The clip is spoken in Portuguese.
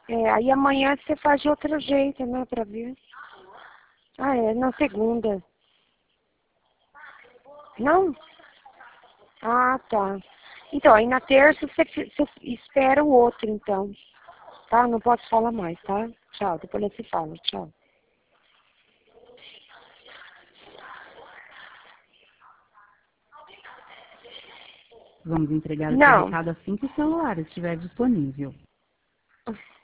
É, aí amanhã você faz de outro jeito, né, pra ver. Ah, é, na segunda. Não? Ah, tá. Então, aí na terça você espera o outro, então. Tá? Não posso falar mais, tá? Tchau, depois a gente se fala. Tchau. Vamos entregar o seu Não. recado assim que o celular estiver disponível.